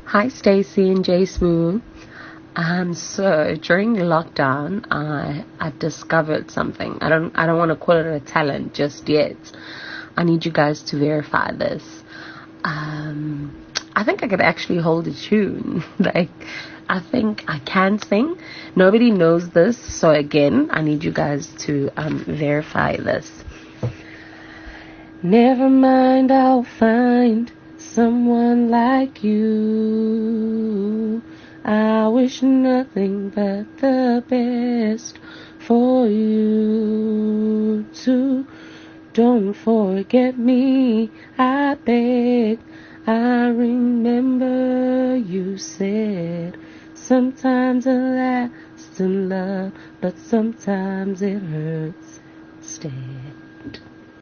Hi, Stacy and Jay Smooth. So during lockdown, I discovered something. I don't want to call it a talent just yet. I need you guys to verify this. I think I could actually hold a tune. I think I can sing. Nobody knows this, so again, I need you guys to verify this. Never mind, I'll find someone like you. I wish nothing but the best for you too. Don't forget me, I beg. I remember you said sometimes it lasts in love, but sometimes it hurts instead.